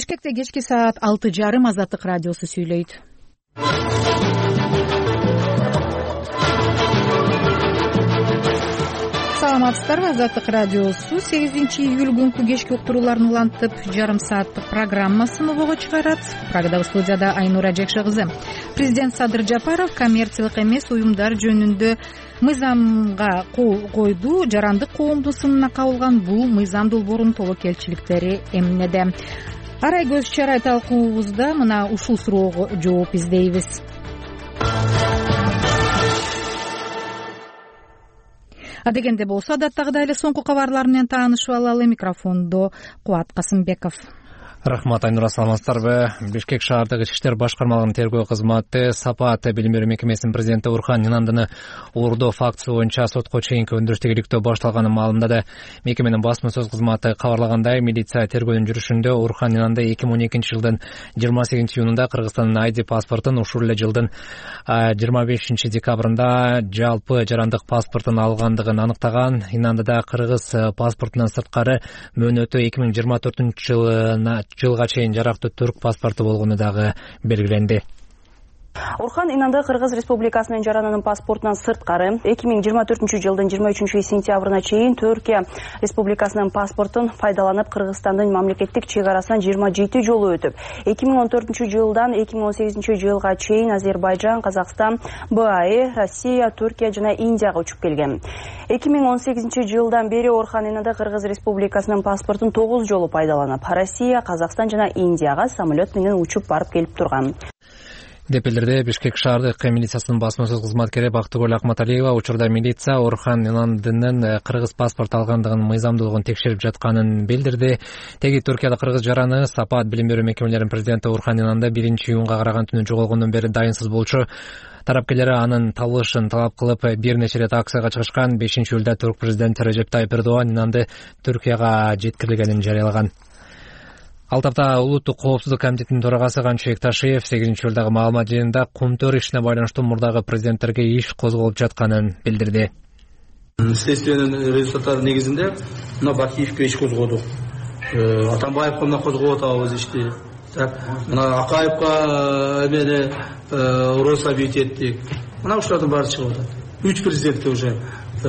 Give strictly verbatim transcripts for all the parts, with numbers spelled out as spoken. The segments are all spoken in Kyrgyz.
Бишкекте кечки саат алты жарым Азаттык радиосу сүйлөйт. Саламатсыздарбы? Азаттык радиосу сегизинчи июль күнкү кечки уктурууларын улантып жарым сааттык программасын обого чыгарат. Программада студияда Айнура Жекше кызы. Президент Садыр Жапаров коммерциялык эмес уюмдар жөнүндө мыйзамга кол койду. Жарандык коомдун сынына кабылган бул мыйзам долбоорунун тобокелчиликтери эмнеде? Арай көз чарай талкуубузда мына ушул суроого жооп издейбиз. Адегенде болсо адаттагыдай эле соңку кабарлар менен таанышып алалы. Микрофондо Кубат Касымбеков. Рахмат, Айнура, саламатсыздарбы? Бишкек шаардык ички иштер башкармалыгынын тергөө кызматы Сапат билим берүү мекемесинин президенти Урхан Нинандыны уурдоо фактысы боюнча сотко чейинки өндүрүштү иликтөө башталганын маалымдады. Мекеменин басма сөз кызматы кабарлагандай, милиция тергөөнүн жүрүшүндө Урхан Нинанды эки миң он экинчи жылдын жыйырма сегизинчи июнунда Кыргызстандын айди паспортун, ушул эле жылдын жыйырма бешинчи декабрында жалпы жарандык паспортун алгандыгын аныктаган. Нинандыда кыргыз паспортунан сырткары мөөнөтү эки миң жыйырма төртүнчү жылына жылга чейин жарактуу түрк паспорту болгону дагы белгиленди. Урхан Нинанды Кыргыз Республикасынын жаранынын паспортунан сырткары эки миң жыйырма төртүнчү жылдын жыйырма үчүнчү сентябрына чейин Түркия Республикасынын паспортун пайдаланып Кыргызстандын мамлекеттик чек арасынан жыйырма жети жолу өтүп, эки миң он төртүнчү жылдан эки миң он сегизинчи жылга чейин Азербайжан, Казакстан, БАЭ, Россия, Түркия жана Индияга учуп келген. эки миң он сегизинчи жылдан бери Урхан Нинанды Кыргыз Республикасынын паспортун тогуз жолу пайдаланып, Россия, Казакстан жана Индияга самолет менен учуп барып келип турган. Депелерде Бишкек шаардык милициясынын басма сөз кызматкери Бактыгүл Акматалиева учурда милиция Урхан Нинандынын кыргыз паспорт алгандыгын мыйзамдуулугун текшерип жатканын билдирди. Теги Түркияда кыргыз жараны Сапат билим берүү мекемелеринин президенти Урхан Нинанды биринчи июнга караган түнү жоголгондон бери дайынсыз болчу. Тарапкерлери анын табылышын талап кылып бир нече рет акцияга чыгышкан. бешинчи июлда Түрк президенти Режеп Тайып Эрдоган Нинанды Түркияга жеткирилгенин жарыялаган. Ал тапта Улуттук коопсуздук комитетинин төрагасы Канчыбек Ташиев сегизинчи июлдагы маалымат жыйынында Кумтөр ишине байланыштуу мурдагы президенттерге иш козголуп жатканын билдирди. Следствиянын результаттары негизинде мына Бакиевке иш козгодук. Атамбаевке мына козгоп атабыз ишти. Так, мына Акаевка эмени роса бүйүтеттик. Мына ушулардын баары чыгып атат. Үч президентке уже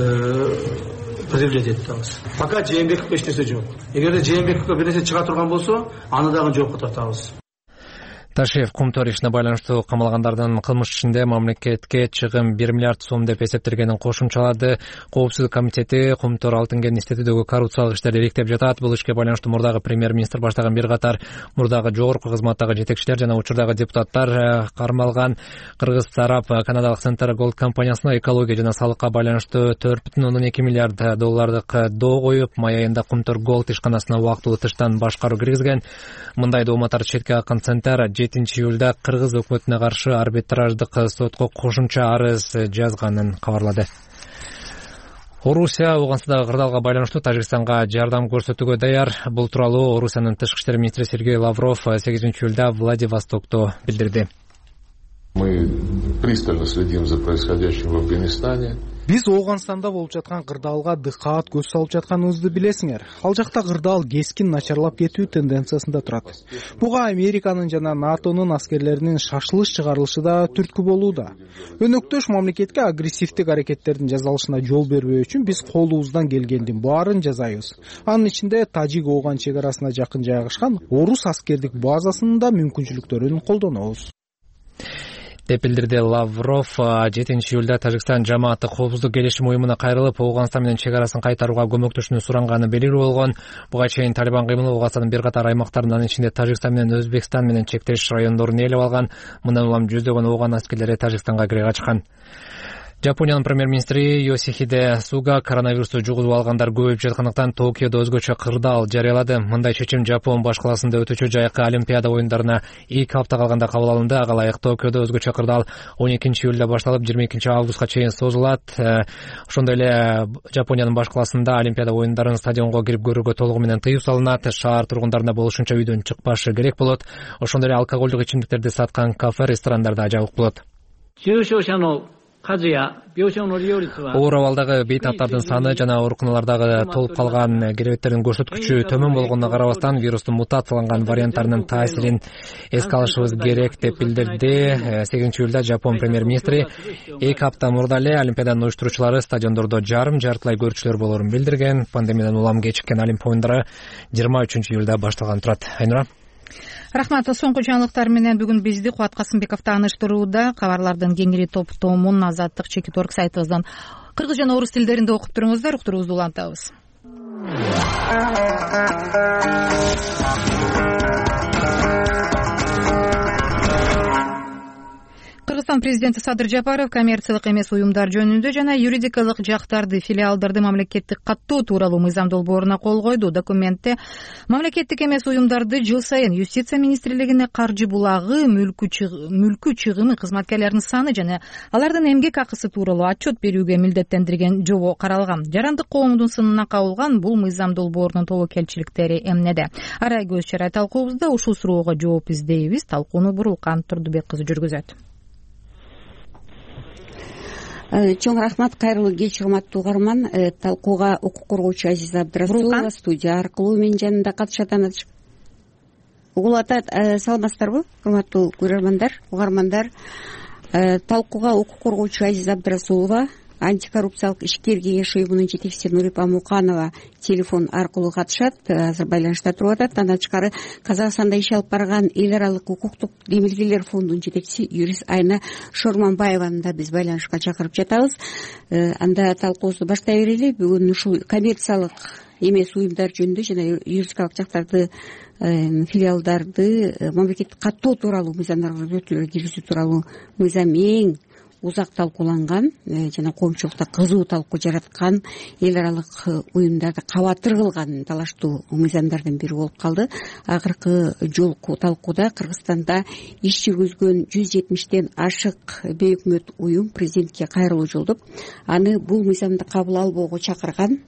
предъявлять этебиз. Пока Жээнбековго эч нерсе жок. Эгерде Жээнбековго бир нерсе чыга турган болсо, аны дагы жокко тартабыз. Ташиев Кумтөр ишине байланыштуу камалгандардын кылмыш ишинде мамлекетке чыгым бир миллиард сом деп эсептелгенин кошумчалады. Коопсуздук комитети Кумтөр алтын кен институтундагы коррупциялык иштерди иликтеп жатат. Бул ишке байланыштуу мурдагы премьер-министр баштаган бир катар мурдагы жогорку кызматтагы жетекчилер жана учурдагы депутаттар кармалган. Кыргыз тарап Канадалык Центр Голд компаниясына экология жана салыкка байланыштуу төрт бүтүн ондон эки миллиард доллардык доо коюп, май айында Кумтөр Голд ишканасына убактылуу тыштан башкаруу киргизген. Мындай дооматтар четке аккан Центр жетинчи июлда Кыргыз өкмөтүнө каршы арбитраждык сотко кошумча арыз жазганын кабарлады. Орусия Ооганстандагы кырдаалга байланыштуу Тажикстанга жардам көрсөтүүгө даяр. Бул тууралуу Орусиянын тышкы иштер министри Сергей Лавров сегизинчи июлда Владивостокто билдирди. Мы пристально следим за происходящим в Афганистане. Биз Ооганстанда болуп жаткан кырдаалга дыкаат көз салып жатканыбызды билесиңер. Ал жакта кырдаал кескин начарлап кетүү тенденциясында турат. Буга Американын жана НАТОнун аскерлеринин шашылыш чыгарылышы да түрткү болууда. Өнөктөш мамлекетке агрессивдик аракеттердин жасалышына жол бербөө үчүн биз колубуздан келгендин баарын жасайбыз. Анын ичинде Тажик-Ооган чек арасына жакын жайгашкан орус аскердик базасынын да мүмкүнчүлүктөрүн колдонобуз. деп билдирди Лавров. жетинчи июлда Тажикстан жамааттык коопсуздук келишим уюмуна кайрылып, Ооганстан менен чек арасын кайтарууга көмөктөшүүнү суранганы белгилүү болгон. Буга чейин Талибан кыймылы Ооганстандын бир катар аймактарын, анын ичинде Тажикстан менен Өзбекстан менен чектеш райондорун ээлеп алган. Мындан улам жүздөгөн Ооган аскерлери Тажикстанга кире качкан. Жапониянын премьер-министри Йосихиде Суга коронавирусту жугузуп алгандар көбөйүп жаткандыктан Токиодо өзгөчө кырдаал жарыялады. Мындай чечим Жапон баш каласында өтүүчү жайкы Олимпиада оюндарына эки апта калганда кабыл алынды. Ага ылайык Токиодо өзгөчө кырдаал он экинчи июлда башталып жыйырма экинчи августка чейин созулат. Ошондой эле Жапониянын баш каласында Олимпиада оюндарын стадионго кирип көрүүгө толугу менен тыюу салынат. Шаар тургундарына болушунча үйдөн чыкпашы керек болот. Ошондой эле алкоголдук ичимдиктерди саткан кафе, ресторандарда жабык болот. оор абалдагы бейтаптардын саны жана ооруканалардагы толуп калган керебеттердин көрсөткүчү төмөн болгонуна карабастан вирустун мутацияланган варианттарынын таасирин эске алышыбыз керек деп билдирди. сегизинчи июлда Жапон премьер-министри эки апта мурда эле олимпиаданын уюштуруучулары стадиондордо жарым жартылай көрүүчүлөр болоорун билдирген. Пандемиядан улам кечиккен Олимпия оюндары жыйырма үчүнчү июлда башталган турат. Айнура. Рахмат. Соңку жаңылыктар менен бүгүн бизди Кубат Касымбеков тааныштырууда. Кабарлардын кеңири топтомун Азаттык Чекиторг сайтыбыздан кыргыз жана орус тилдеринде окуп туруңуздар. Уктуруубузду улантабыз. Кыргызстан президенти Садыр Жапаров коммерциялык эмес уюмдар жөнүндө жана юридикалык жактарды, филиалдарды мамлекеттик каттоо тууралуу мыйзам долбооруна кол койду. Документте мамлекеттик эмес уюмдарды жыл сайын Юстиция министрлигине каржы булагы, мүлкү чыгымы, кызматкерлердин саны жана алардын эмгек акысы тууралуу отчет берүүгө милдеттендирген жобо каралган. Жарандык коомдун сынына кабылган бул мыйзам долбоорунун тобокелчиликтери эмнеде? Арай көз чарай талкуубузда ушул суроого жооп издейбиз. Талкууну Бурулкан Турдубек кызы жүргүзөт. Чоң рахмат, кайрылуу кеч, урматтуу угарман. Талкууга укук коргоочу Азиза Абдрасулова студия аркылуу менин жанымда катышат. Угулуп атат. Саламатсыздарбы, урматтуу көрөрмандар, угармандар? Талкууга укук коргоочу Азиза Абдрасулова, антикоррупциялык ишкер кеңеш уюмунун жетекчиси Нурипа Муканова телефон аркылуу катышат, азыр байланышта туруп атат. Андан тышкары Казакстанда иш алып барган эл аралык укуктук демилгелер фондунун жетекчиси юрист Айна Шорманбаеваны да биз байланышка чакырып жатабыз. Анда талкуубузду баштай берели. Бүгүн ушул коммерциялык эмес уюмдар жөнүндө жана юридикалык жактарды, филиалдарды мамлекеттик каттоо тууралуу мыйзамдарга өзгөртүүлөр киргизүү тууралуу мыйзам эң узак талкууланган жана коомчулукта кызуу талкуу жараткан эл аралык уюмдарды кабатыр кылган талаштуу мыйзамдардын бири болуп калды. Акыркы жолку талкууда Кыргызстанда иш жүргүзгөн жүз жетимиштен ашык бейөкмөт уюм президентке кайрылуу жолдоп, аны бул мыйзамды кабыл албоого чакырган.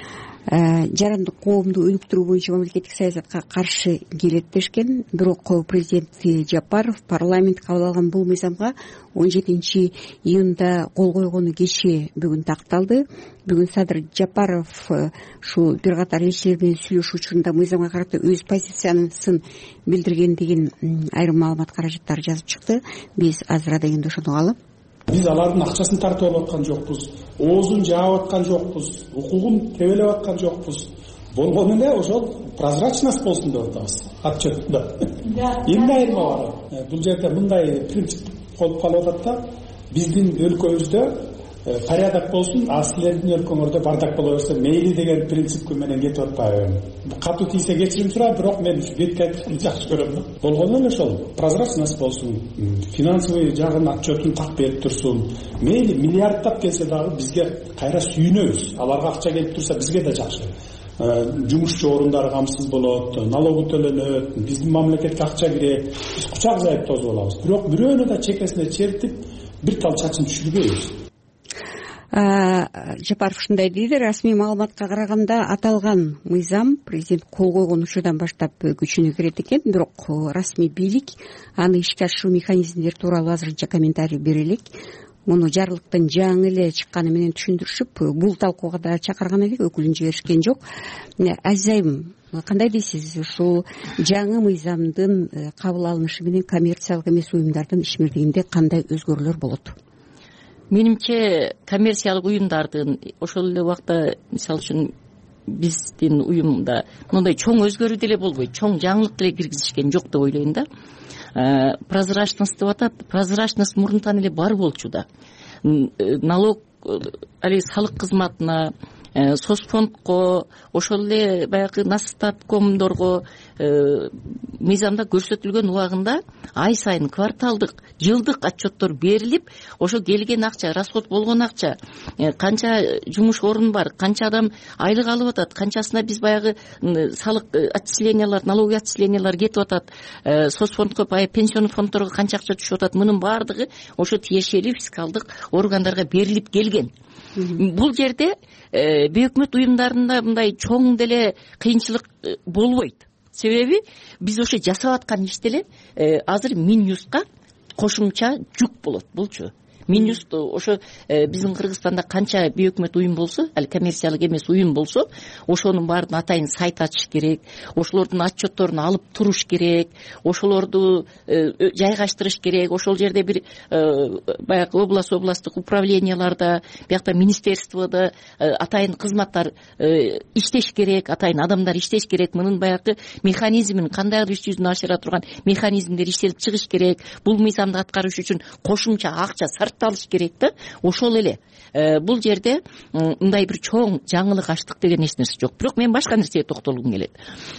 Жарандык коомду өнүктүрүү боюнча мамлекеттик саясатка каршы келет дешкен. Бирок президент Жапаров парламент кабыл алган бул мыйзамга он жетинчи июнда кол койгону кечээ бүгүн такталды. Бүгүн Садыр Жапаров ушул бир катар элчилер менен сүйлөшүү учурунда мыйзамга карата өз позициясын билдирген деген айрым маалымат каражаттары жазып чыкты. Биз азыр адегенде ошону угалы. Биз алардын акчасын тартып алып аткан жокпуз, оозун жаап аткан жокпуз, укугун тебелеп аткан жокпуз. Болгону эле ошол прозрачность болсун деп атабыз отчетто. Эмне айырма бар? Бул жерде мындай принцип болуп калып атат да, биздин өлкөбүздө порядок болсун, а силердин өлкөңөрдө бардак боло берсе мейли деген принцип менен кетип атпайбы? Катуу тийсе кечирим сурайм, бирок мен бетке айтышты жакшы көрөм да. Болгону эле ошол прозрачность болсун, финансовый жагын отчетун так берип турсун. Мейли миллиарддап келсе дагы бизге кайра сүйүнөбүз. Аларга акча келип турса бизге да жакшы. Жумушчу орундары камсыз болот, налогу төлөнөт, биздин мамлекетке акча кирет, биз кучак жайып тосуп алабыз. Бирок бирөөнү да чекесине чертип, бир тал чачын түшүрбөйбүз. Жапаров ушундай дейди. Расмий маалыматка караганда аталган мыйзам президент кол койгон учурдан баштап күчүнө кирет экен, бирок расмий бийлик аны ишке ашыруу механизмдери тууралуу азырынча комментарий бере элек. Муну жарлыктын жаңы эле чыкканы менен түшүндүрүшүп, бул талкууга да чакырган элек, өкүлүн жиберишкен жок. Азизайым, кандай дейсиз? Ушул жаңы мыйзамдын кабыл алынышы менен коммерциялык эмес уюмдардын ишмердигинде кандай өзгөрүүлөр болот? Менимче коммерциялык уюмдардын ошол эле убакта, мисалы үчүн биздин уюмда мындай чоң өзгөрүү деле болбойт, чоң жаңылык деле киргизишкен жок деп ойлойм да. Прозрачность деп атат. Прозрачность мурунтан эле бар болчу да. Налог, али салык кызматына, соцфондко, ошол эле баягы Насстаткомдорго мыйзамда көрсөтүлгөн убагында ай сайын кварталдык, жылдык отчеттор берилип, ошо келген акча, расход болгон акча, канча жумуш орун бар, канча адам айлык алып атат, канчасына биз баягы салык отчислениялар, налоговый отчислениялар кетип атат, соцфондко, пенсионный фонддорго канча акча түшүп атат, мунун баардыгы ошо тиешелүү фискалдык органдарга берилип келген. Бул жерде бейөкмөт уюмдарында мындай чоң деле кыйынчылык болбойт. Себеби биз ошо жасап аткан иш деле азыр Минюстка кошумча жүк болот. Булчу Минюст ошо биздин Кыргызстанда канча бейөкмөт уюм болсо, ал коммерциялык эмес уюм болсо, ошонун баарын атайын сайт ачыш керек, ошолордун отчетторун алып туруш керек, ошолорду жайгаштырыш керек. Ошол жерде бир баягы область областтык управленияларда, биякта министерствода атайын кызматтар иштеш керек, атайын адамдар иштеш керек. Мунун баягы механизмин кандайдыр иш жүзүнө ашыра турган механизмдер иштелип чыгыш керек. Бул мыйзамды аткарыш үчүн кошумча акча сарпталыш керек да. Ошол эле бул жерде мындай бир чоң жаңылык аштык деген эч нерсе жок. Бирок мен башка нерсеге токтолгум келет.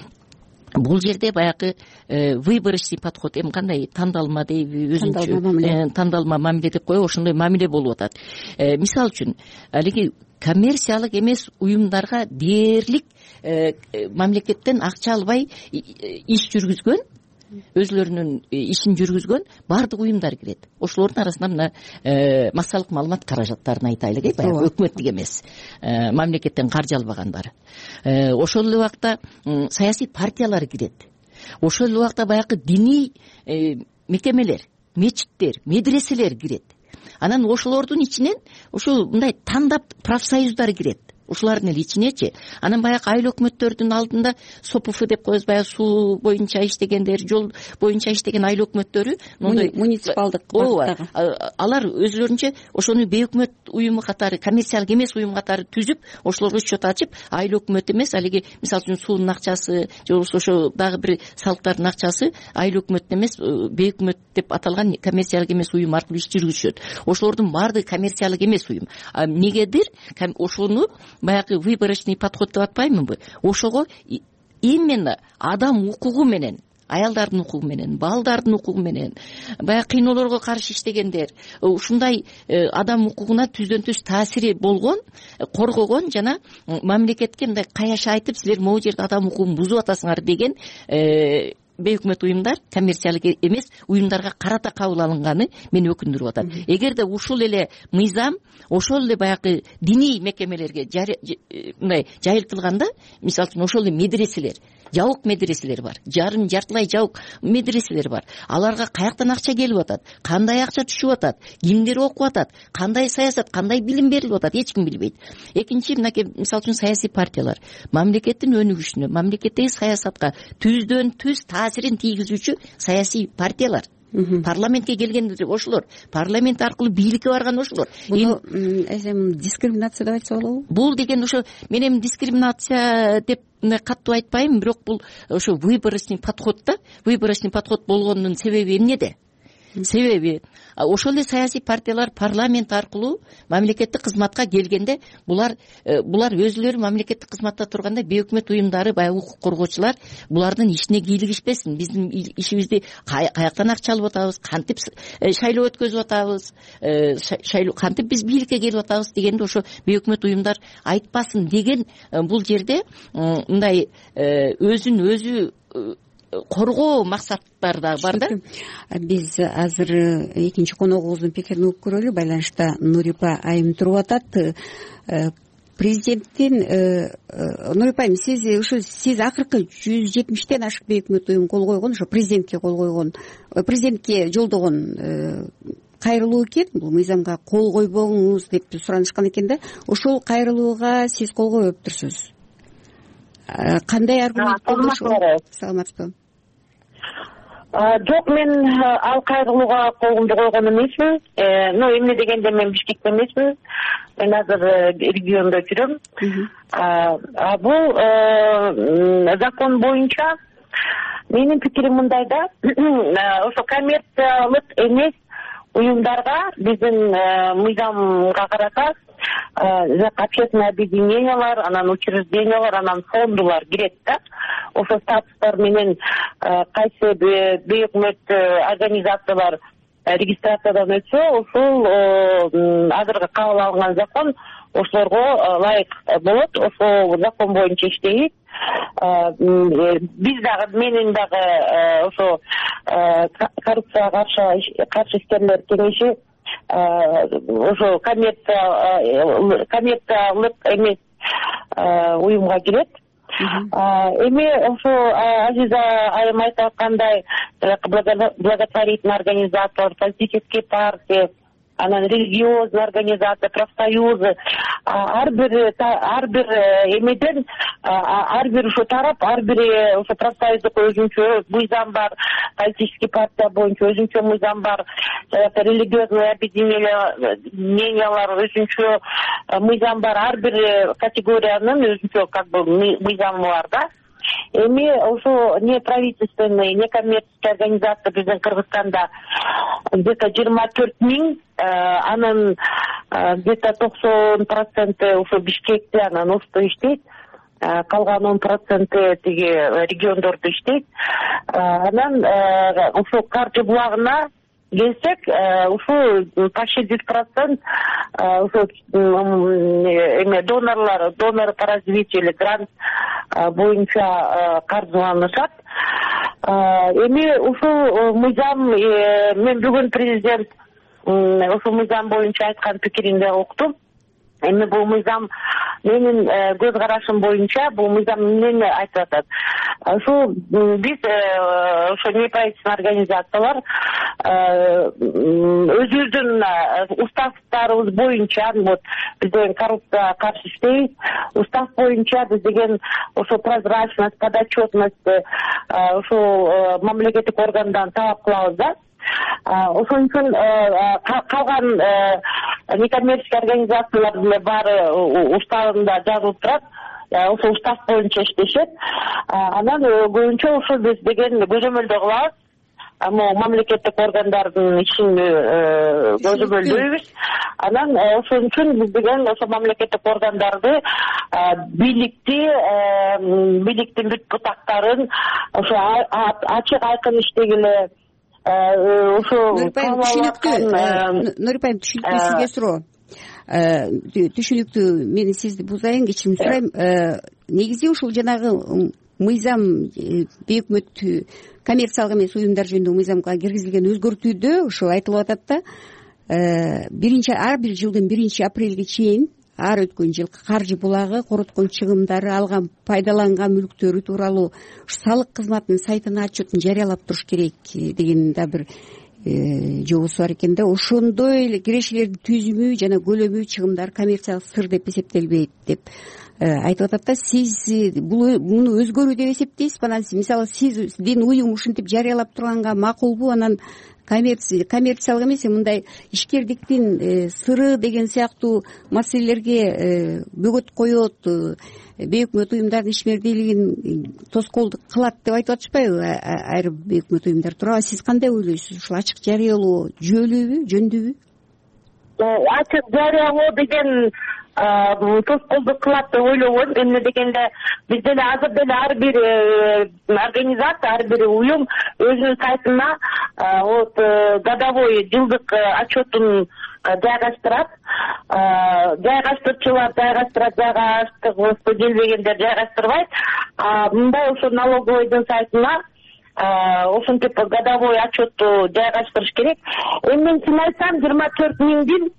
Бул жерде баягы выборочный подход, эми кандай тандалма дейби, өзүнчө тандалма мамиле деп коебу, ошондой мамиле болуп атат. Мисалы үчүн алиги коммерциялык эмес уюмдарга дээрлик мамлекеттен акча албай иш жүргүзгөн, өзлөрүнүн ишин жүргүзгөн баардык уюмдар кирет. Ошолордун арасында мына массалык маалымат каражаттарын айтайлык, э, баягы өкмөттүк эмес, мамлекеттен каржы албагандар. Ошол эле убакта саясий партиялар кирет. Ошол эле убакта баягы диний мекемелер, мечиттер, медреселер кирет. Анан ошолордун ичинен ошол мындай тандап профсоюздар кирет. Ушулардын эле ичинечи. Анан баягы айыл өкмөттөрдүн алдында СОПФ деп коебуз, баягы суу боюнча иштегендер, жол боюнча иштеген айыл өкмөттөрү, моундай муниципалдык багыттагы. Алар өзлөрүнчө ошону бейөкмөт уюму катары, коммерциялык эмес уюм катары түзүп, ошолорго счет ачып, айыл өкмөт эмес, алиги мисалы үчүн суунун акчасы, же болбосо ошо дагы бир салыктардын акчасы айыл өкмөт эмес, бейөкмөт деп аталган коммерциялык эмес уюм аркылуу иш жүргүзүшөт. Ошолордун баардыгы коммерциялык эмес уюм. Эмнегедир ошону баягы выборочный подход деп атпаймынбы? Ошого именно адам укугу менен, аялдардын укугу менен, балдардын укугу менен, баягы кыйноолорго каршы иштегендер, ушундай адам укугуна түздөн түз таасири болгон, коргогон жана мамлекетке мындай каяша айтып, силер могу жерде адам укугун бузуп атасыңар деген бейөкмөт уюмдар, коммерциялык эмес уюмдарга карата кабыл алынганы мени өкүндүрүп атат. Эгерде ушул эле мыйзам ошол эле баягы диний мекемелерге мындай жайылтылганда, мисалы үчүн ошол эле медреселер, жабык медреселер бар, жарым жартылай жабык медреселер бар. Аларга каяктан акча келип атат, кандай акча түшүп атат, кимдер окуп атат, кандай саясат, кандай билим берилип атат, эч ким билбейт. Экинчи, мынакей мисалы үчүн саясий партиялар мамлекеттин өнүгүшүнө, мамлекеттеги саясатка түздөн түз таасирин тийгизүүчү саясий партиялар. Парламентке келгендер ошолор, парламент аркылуу бийликке барган ошолор. Бул дискриминация деп айтса болобу? Бул деген ошо мен эми дискриминация деп катуу айтпайм, бирок бул ошо выборочный подход да. Выборочный подход болгонунун себеби эмнеде? Себеби ошол эле саясий партиялар парламент аркылуу мамлекеттик кызматка келгенде, булар булар өзүлөрү мамлекеттик кызматта турганда бейөкмөт уюмдары, баягы укук коргоочулар булардын ишине кийлигишпесин. Биздин ишибизди каяктан акча алып атабыз, кантип шайлоо өткөзүп атабыз, кантип биз бийликке келип атабыз дегенди ошо бейөкмөт уюмдар айтпасын деген бул жерде мындай өзүн өзү коргоо максаттар да бар да. Биз азыр экинчи коногубуздун пикирин угуп көрөлү. Байланышта Нурипа айым туруп атат. Президенттин Нурипа айым, сиз ушу сиз акыркы жүз жетимиштен ашык бейөкмөт уюм кол койгон, ошо президентке кол койгон, президентке жолдогон кайрылуу экен. Бул мыйзамга кол койбоңуз деп суранышкан экен да. Ошол кайрылууга сиз кол коюптурсуз. Кандай аргумент болду? Саламатсызбы? Жок, мен ал кайрылууга колумду койгон эмесмин. Ну, эмне дегенде мен Бишкекте эмесмин. Мен азыр региондо жүрөм. Бул закон боюнча менин пикирим мындай да, ошо коммерциялык эмес уюмдарга биздин мыйзамга карата общественное объединениялар, анан учреждениялар, анан фондулар кирет да. Ошо статустар менен кайсы бейөкмөт организациялар регистрациядан өтсө, ошол азыркы кабыл алынган закон ошолорго ылайык болот. Ошол закон боюнча иштейт. Биз дагы, менин дагы ошо коррупцияга каршы иштерлер кеңеши ошо коммерциялык эмес уюмга кирет. Эми ошо Азиза айым айтып аткандай благотворительный организация, политические партии, анан религиозный организация, профсоюзы, ар бир ар бир эмеден ар бир ошо тарап, ар бир ошо профсоюздук өзүнчө мыйзам бар, политический партия боюнча өзүнчө мыйзам бар, религиозный объединениялар өзүнчө мыйзам бар, ар бир категориянын өзүнчө как бы мыйзамы бар да. Эми ошо неправительственный, некоммерческий организация биздин Кыргызстанда где-то жыйырма төрт миң, анын где-то токсон проценти ошо Бишкекте, анан Ошто иштейт, калган он проценти тиги региондордо иштейт. Анан ошо каржы булагына келсек, ушу почти жүз процент ушу эме донорлор, донор по развитию или грант боюнча каржыланышат. Эми ушул мыйзам, мен бүгүн президент ушул мыйзам боюнча айткан пикиринде уктум. Эми бул мыйзам менин көз карашым боюнча бул мыйзам эмнени айтып атат? Ушул биз ошо неправительственный организациялар өзүбүздүн уставтарыбыз боюнча, вот биз деген коррупцияга каршы иштейбиз, устав боюнча биз деген ошо прозрачность, подотчетность ошол мамлекеттик органдан талап кылабыз да. Ошон үчүн калган некоммерческий организациялар деле баары уставында жазылып турат, ошо устав боюнча иштешет. Анан көбүнчө ошо биз деген көзөмөлдөө кылабыз. Ама мамлекеттик органдардын ишин көзөмөлдөйбүз. Анан ошон үчүн биз деген ошо мамлекеттик органдарды, бийликти, бийликтин бүт бутактарын ошо ачык айкын иштегиле, Нурипайым, түшүнүктүү, Нурипайым, түшүнүктүү сизге суроо. Түшүнүктүү, мен сизди бузайын, кечирим сурайм. Негизи ушул жанагы мыйзам, бейөкмөт коммерциялык эмес уюмдар жөнүндө мыйзамга киргизилген өзгөртүүдө ушул айтылып атат да, биринчи ар бир жылдын биринчи апрелге чейин ар өткөн жыл каржы булагы короткон чыгымдары, алган пайдаланган мүлктөрү тууралуу салык кызматынын сайтына отчетун жарыялап туруш керек деген да бир жобосу бар экен да. Ошондой эле кирешелердин түзүмү жана көлөмү чыгымдар коммерциялык сыр деп эсептелбейт деп айтып атат да. Сиз муну өзгөрүү деп эсептейсизби? Анан мисалы сиздин уюм ушинтип жарыялап турганга макулбу? Анан коммерциялык эмес, мындай ишкердиктин сыры деген сыяктуу маселелерге бөгөт коет, бейөкмөт уюмдардын ишмердүүлүгүн тоскоолдук кылат деп айтып атышпайбы айрым бейөкмөт уюмдар тууралуу? Сиз кандай ойлойсуз? Ушул ачык жарыялоо жөнүбү, жөндүүбү? Ачык жарыялоо деген тоскоолдук кылат деп ойлобойм. Эмне дегенде биз деле азыр деле ар бир организация, ар бир уюм өзүнүн сайтына вот годовой жылдык отчетун жайгаштырат. Жайгаштырчулар жайгаштырат, жайгаштыргысы келбегендер жайгаштырбайт. Мындай ошо налоговойдун сайтына ошентип годовой отчетту жайгаштырыш керек. Эми мен чын айтсам, жыйырма төрт миңдин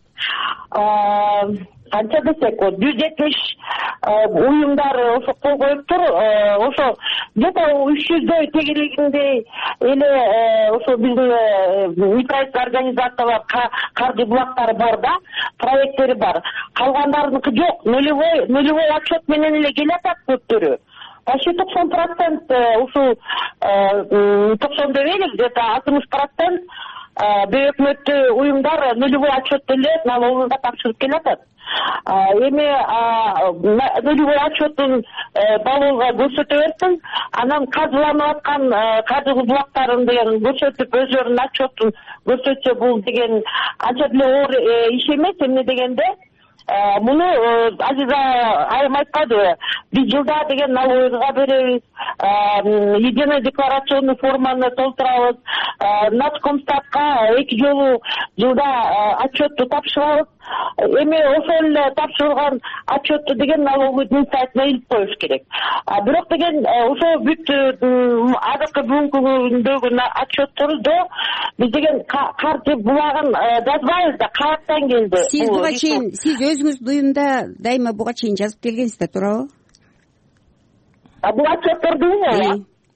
канча десек, жүз жетимиш уюмдар ошо кол коюптур. Ошо где-то үч жүздөй тегерегиндей эле ошо биздин неправительственный организациялар каржы булактары бар да, проекттери бар. Калгандарыныкы жок, нулевой нулевой отчет менен эле келатат көптөрү. Почти токсон процент ушул токсон дебейли, где-то алтымыш процент бейөкмөттүү уюмдар нулевой отчет эле налогунда тапшырып келатат. Эми нулевой отчеттун баллга көрсөтө берсин, анан каржыланып аткан каржы булактарын деген көрсөтүп өздөрүнүн отчетун көрсөтсө, бул деген анча деле оор иш эмес. Эмне дегенде муну Азиза айым айтканбы, биз жылда деген налогга беребиз, единый декларационный форманы толтурабыз, Начкомстатка эки жолу жылда отчетту тапшырабыз. Эми ошол эле тапшырылган отчетту деген налоговойдун сайтына илип коюш керек. Бирок деген ошо бүт азыркы бүгүнкү күндөгү отчеттордо биз деген каржы булагын жазбайбыз да, каяктан келди. Сиз буга чейин, сиз өзүңүздүн уюмда дайыма буга чейин жазып келгенсиз да, туурабы? Бул отчеттордубу?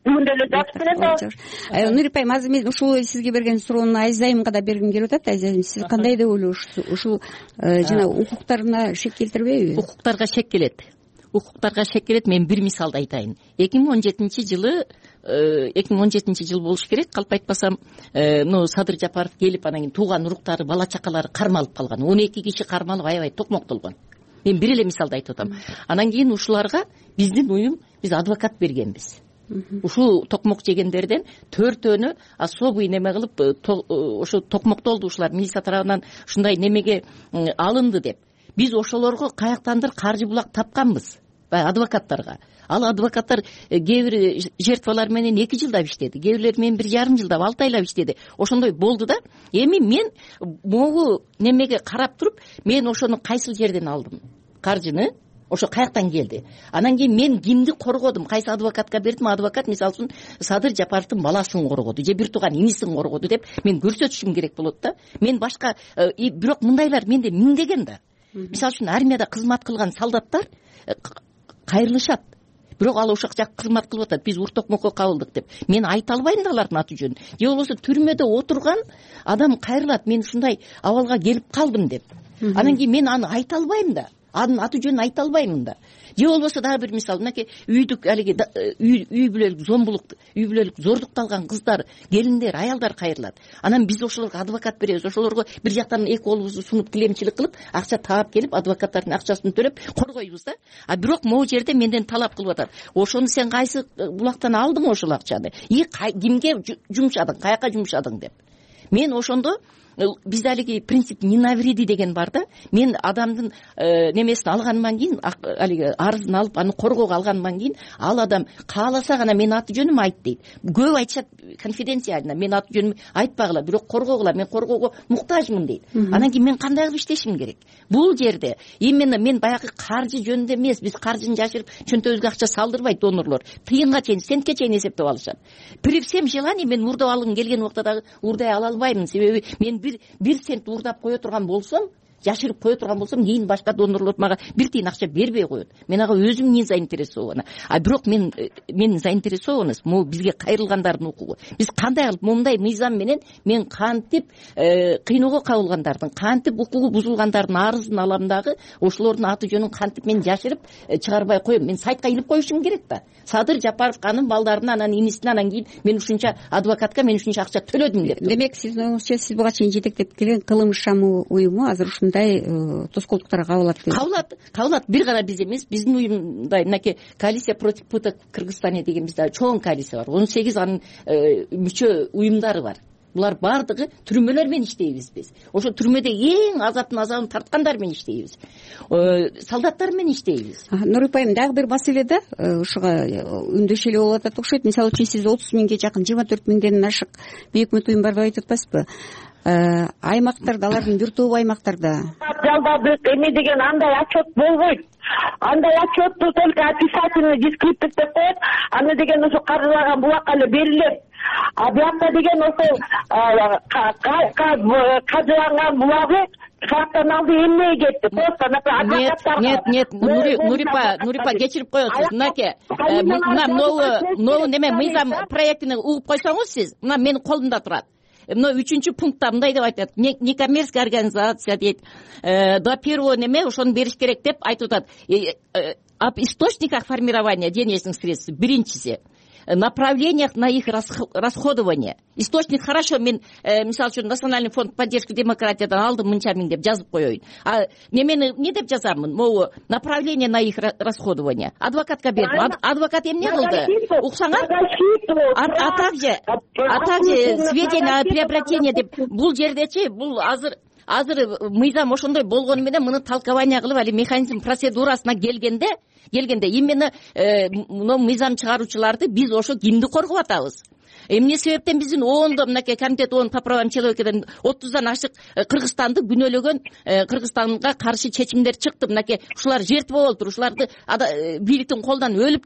бүгүн деле жазып келет ал. Нурип айым, азыр мен ушул сизге берген суроону Азиз айымга да бергим келип атат. Азиз айым, сиз кандай деп ойлойсуз? Ушул жана укуктарына шек келтирбейби? Укуктарга шек келет. Укуктарга шек келет. Мен бир мисалды айтайын. эки миң он жетинчи жылы эки миң он жетинчи жыл болуш керек, калп айтпасам, ну Садыр Жапаров келип, анан кийин тууган уруктары, бала чакалары кармалып калган. он эки киши кармалып аябай токмоктолгон. Мен бир эле мисалды айтып атам. Анан кийин ушуларга биздин уюм, биз адвокат бергенбиз. Ушул токмок жегендерден төртөөнү особый неме кылып, ошо токмоктолду ушулар милиция тарабынан ушундай немеге алынды деп. Биз ошолорго каяктандыр каржы булак тапканбыз, адвокаттарга. Ал адвокаттар кээ бир жертвалар менен эки жылдап иштеди, кээ бирлери менен бир жарым жылдап, алты айлап иштеди. Ошондой болду да. Эми мен могу немеге карап туруп, мен ошону кайсыл жерден алдым каржыны, ошо каяктан келди. Анан кийин мен кимди коргодум, кайсы адвокатка бердим? Адвокат мисалы үчүн Садыр Жапаровдун баласын коргоду же бир тууган инисин коргоду деп мен көрсөтүшүм керек болот да. Мен башка, бирок мындайлар менде миңдеген да. Мисалы үчүн армияда кызмат кылган солдаттар кайрылышат. Бирок ал ошол жак кызмат кылып атат, биз уртокмокко кабылдык деп. Мен айта албайм да алардын аты жөнүн. Же болбосо түрмөдө отурган адам кайрылат, мен ушундай абалга келип калдым деп. Анан кийин мен аны айта албайм да. Анын аты жөнүн айта албаймын да. Же болбосо дагы бир мисал, мынакей үйдүк алиги үй бүлөлүк зомбулук, үй бүлөлүк зордукталган кыздар, келиндер, аялдар кайрылат. Анан биз ошолорго адвокат беребиз. Ошолорго бир жактан эки колубузду сунуп тилемчилик кылып, акча таап келип, адвокаттардын акчасын төлөп коргойбуз да. А бирок могу жерде менден талап кылып атат. Ошону сен кайсы булактан алдың ошол акчаны? И кимге жумшадың, каяка жумшадың деп. Мен ошондо бизде алиги принцип не навреди деген бар да. Мен адамдын немесин алгандан кийин, алиги арызын алып, аны коргоого алгандан кийин, ал адам кааласа гана мен аты жөнүмдү айт дейт. Көп айтышат конфиденциально, мен аты жөнүмдү айтпагыла, бирок коргогула, мен коргоого муктажмын дейт. Анан кийин мен кандай кылып иштешим керек? Бул жерде именно мен баягы каржы жөнүндө эмес, биз каржыны жашырып чөнтөбүзгө акча салдырбайт донорлор. Тыйынга чейин, сентке чейин эсептеп алышат. При всем желании мен уурдап алгым келген убакта дагы уурдай ала албаймын. Себеби мен бир бир цент уурдап кое турган болсом, жашырып кое турган болсом, кийин башка донорлор мага бир тиын акча бербей коет. Мен ага өзүм не заинтересована. А бирок мен мен заинтересован, могу бизге кайрылгандардын укугу. Биз кандай кылып момундай мыйзам менен мен кантип кыйноого кабылгандардын, кантип укугу бузулгандардын арызын алам дагы, ошолордун аты жөнүн кантип мен жашырып чыгарбай коем. Мен сайтка илип коюшум керек да. Садыр Жапаров анын балдарына, анан инисине, анан кийин мен ушунча адвокатка мен ушунча акча төлөдүм деп. Демек, сиздин оюңузча сиз буга чейин жетектеп келген кылымыш шамы уюму азыр ушундай тоскоолдуктарга кабылат дейсиз? Кабылат, кабылат. Бир гана биз эмес, биздин уюмда мынакей коалиция против пыток в Кыргызстане деген бизде чоң коалиция бар. он сегиз анын мүчө уюмдары бар. Булар бардыгы түрмөлөр менен иштейбиз биз. Ошо түрмөдө эң азаптын азабын тарткандар менен иштейбиз. Солдаттар менен иштейбиз. Нурип айым, дагы бир маселе да, ушуга үндөшөлө болуп атат окшойт. Мисалы үчүн сиз отуз миңге жакын, жыйырма төрт миңден ашык бейөкмөт уюм бар деп айтып атпайсызбы? Аймактарда, алардын бир тобу аймактарда жалдадык эме деген андай отчет болбойт. Андай отчетту только описательный дескриптив деп коет. Аны деген ошо каржылаган булакка эле берилет. А биякта деген ошол каржыланган булагы шарттан алды эмнеге кетти? Просто адвокаттар. Нет, нет, нет, Нурипа, Нурипа кечирип коесуз. Мынакей, мына могу неме мыйзам проектин угуп койсоңуз сиз, мына менин колумда турат. Мына үчүнчү пунктта мындай деп айтат. Некоммерческая организация дейт. До первого неме ошону бериш керек деп айтып атат. Об источниках формирования денежных средств биринчиси, направлениях на их расходование. Источник хорошо, мен мисалы үчүн Национальный фонд поддержки демократиядан алдым мынча миң деп жазып коеюн. А немени не деп жазамын? Могу направление на их расходование. Адвокатка бердим. Адвокат эмне кылды? Уксаңар? А также а также сведения о приобретении деп бул жердечи, бул азыр азыр мыйзам ошондой болгону менен муну талкование кылып, али механизм процедурасына келгенде келгенде именно мына мыйзам чыгаруучуларды биз ошо кимди коргоп атабыз? Эмне себептен биздин оондо мынакей комитет оон по правам человекаден отуздан ашык Кыргызстанды күнөөлөгөн, Кыргызстанга каршы чечимдер чыкты. Мынакей ушулар жертва болуптур, ушуларды бийликтин колунан өлүптүр.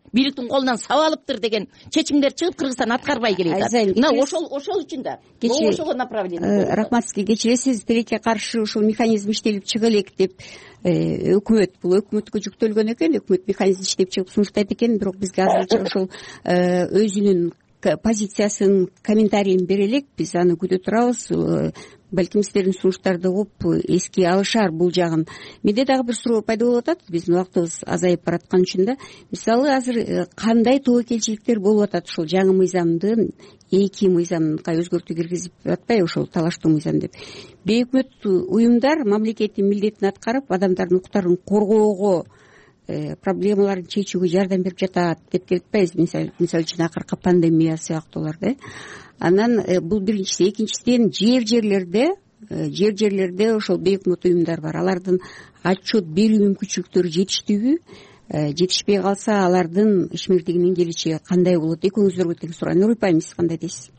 бийликтин колунан сабап алыптыр деген чечимдер чыгып, Кыргызстан аткарбай келатат. Мына ошол ошол үчүн да ошого направление. Рахмат сизге. Кечиресиз, тилекке каршы ушул механизм иштелип чыга элек деп өкмөт, бул өкмөткө жүктөлгөн экен, өкмөт механизм иштеп чыгып сунуштайт экен, бирок бизге азырынча ошол өзүнүн позициясын, комментарийин бере элек, биз аны күтө турабыз. Балким сиздердин сунуштарды угуп эске алышар бул жагын. Менде дагы бир суроо пайда болуп атат, биздин убактыбыз азайып бараткан үчүн да. Мисалы, азыр кандай тобокелчиликтер болуп атат ушул жаңы мыйзамдын эки мыйзамга өзгөртүү киргизип атпайбы, ошол талаштуу мыйзам деп. Бейөкмөт уюмдар мамлекеттин милдетин аткарып, адамдардын укуктарын коргоого, проблемаларын чечүүгө жардам берип жатат деп келип атпайбыз. Мисалы үчүн акыркы пандемия сыяктууларда. Анан бул биринчиси. Экинчисинен жер жерлерде жер жерлерде ошол бейөкмөт уюмдар бар. Алардын отчет берүү мүмкүнчүлүктөрү жетиштүүбү? Жетишпей калса, алардын ишмердигинин келечеги кандай болот? Экөөңүздөргө тең суроо. Нур Айпайым, сиз кандай дейсиз?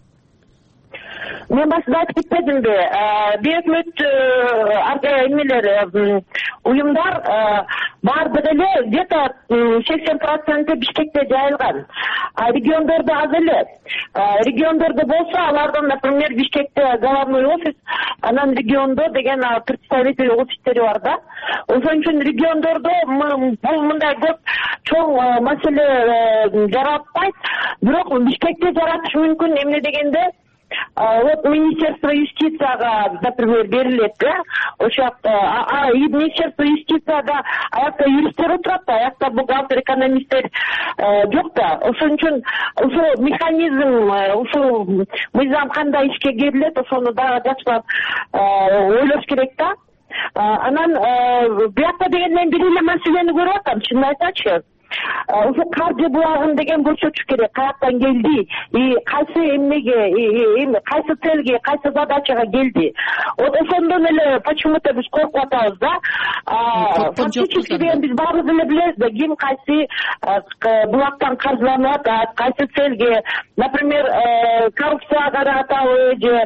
Мен башында айтып кетпедимби, бейөкмөт эмелер, уюмдар баардыгы эле где-то сексен проценти Бишкекте жайылган. Региондордо аз эле. Региондордо болсо, алардын, например, Бишкекте главный офис, анан региондо деген представитель офистери бар да. Ошон үчүн региондордо бул мындай көп чоң маселе жаратпайт, бирок Бишкекте жаратыш мүмкүн. Эмне дегенде, вот Министерство юстицияга, например, берилет, да, ошол жакта Министерство юстицияда аякта юристтер отурат да, аякта бухгалтер, экономисттер жок да. Ошон үчүн ушул механизм, ушул мыйзам кандай ишке кирилет, ошону дагы жакшылап ойлош керек да. Анан биякта дегенден бир эле маселени көрүп атам, чынын айтачы. Ошо каржы булагын деген көрсөтүш керек, каяктан келди, кайсы эмнеге, кайсы целге, кайсы задачага келди. Вот ошондон эле почему-то биз коркуп атабыз да. Фактически деген биз баарыбыз эле билебиз да, ким кайсы булактан каржыланып атат, кайсы целге, например, коррупцияга каратабы же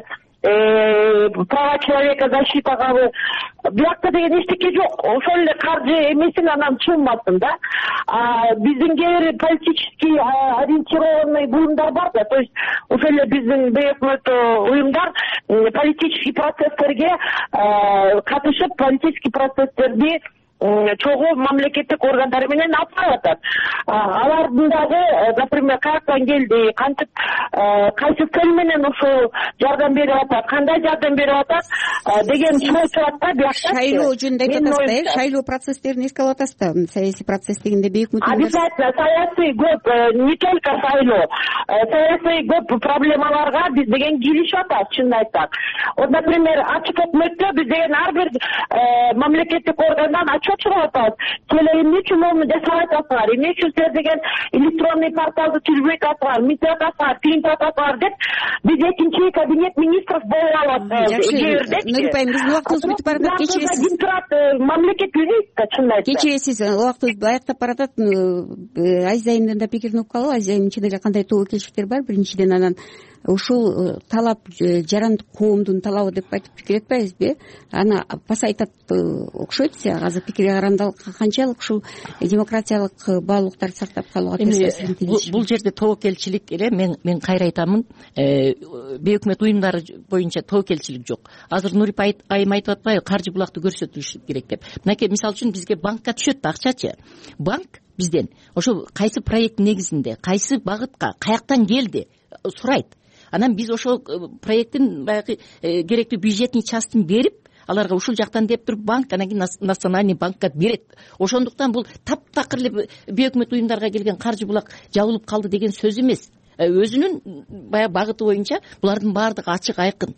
права человека защитагабы. Биякта деген эчтеке жок. Ошол эле каржы эмесин анан чыгмасын да. Биздин кээ бир политический ориентированный буюмдар бар да. То есть ошол эле биздин бейөкмөт уюмдар политический процесстерге катышып, политический процесстерди чогуу мамлекеттик органдар менен алып барып атат. Алардын дагы, например, каяктан келди, кантип, кайсы цель менен ошол жардам берип атат, кандай жардам берип атат деген суроо чыгат да биякта. Шайлоо жөнүндө айтып атасыз да, шайлоо процесстерин эске алып атасыз да, саясий процесс дегенде бейөкмөт. Обязательно саясий көп, не только шайлоо, саясий көп проблемаларга биз деген киришип атат, чынын айтсак. Вот, например, ачык өкмөттө биз деген ар бир мамлекеттик органдан отчет чыгып атат. Келе эмне үчүн мону жасабай атасыңар, эмне үчүн силер деген электронный порталды түзбөй атасыңар, мынтип атасыңар, тигинтип атасыңар деп биз экинчи кабинет министров болуп алат. Жакшы, Нур Айпайым, биздин убактыбыз бүтүп баратат. Кечиресиз. Ким турат, мамлекет юрист, чынын айтсак. Кечиресиз, убактыбыз аяктап баратат. Азиз айымдын да пикирин угуп калалы. Азиз айым, чын эле кандай тобокелчиликтер бар? Биринчиден, анан ушул талап жарандык коомдун талабы деп айтып пикир этпайбызбы? Аны пасайтат окшойт сага. Азыр пикирге карандалык канчалык ушул демократиялык баалуулуктарды сактап калууга тиришет? Бул жерде тобокелчилик эле мен мен кайра айтамын, бейөкмөт уюмдары боюнча тобокелчилик жок. Азыр Нур Айым айтып атпайбы, каржы булакты көрсөтүш керек деп. Мынакей, мисалы үчүн бизге банкка түшөт да акчачы. Банк бизден ошо кайсы проект негизинде, кайсы багытка, каяктан келди сурайт. Анан биз ошол проекттин баягы керектүү бюджетный частын берип, аларга ушул жактан деп туруп банк, анан кийин национальный банкка берет. Ошондуктан бул таптакыр эле бейөкмөт уюмдарга келген каржы булак жабылып калды деген сөз эмес. Өзүнүн баягы багыты боюнча булардын баардыгы ачык, айкын.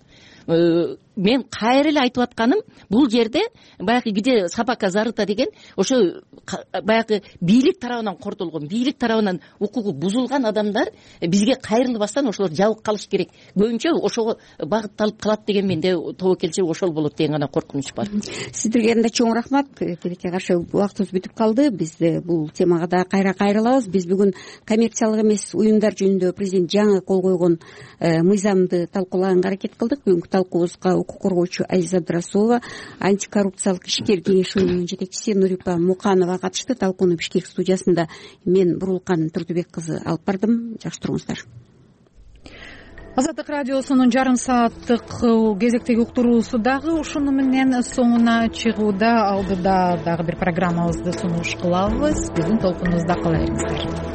Мен кайра эле айтып атканым, бул жерде баягы где собака зарыта деген ошо баягы бийлик тарабынан кортолгон, бийлик тарабынан укугу бузулган адамдар бизге кайрылбастан ошолор жабык калыш керек. Көбүнчө ошого багытталып калат деген менде тобокелчилик ошол болот деген гана коркунуч бар. Сиздерге да чоң рахмат. Тилекке каршы убактыбыз бүтүп калды. Биз бул темага да кайра кайрылабыз. Биз бүгүн коммерциялык эмес уюмдар жөнүндө президент жаңы кол койгон мыйзамды талкуулаганга аракет кылдык. Бүгүнкү талкуубузга укук коргоочу Азиза Абдрасулова, антикоррупциялык ишкер кеңешинин жетекчиси Нурипа Муканова катышты. Талкууну Бишкек студиясында мен Бурулкан Турдубек кызы алып бардым. Жакшы туруңуздар. Азаттык радиосунун жарым сааттык кезектеги уктуруусу дагы ушуну менен соңуна чыгууда. Алдыда дагы бир программабызды сунуш кылабыз. Биздин толкунубузда кала бериңиздер.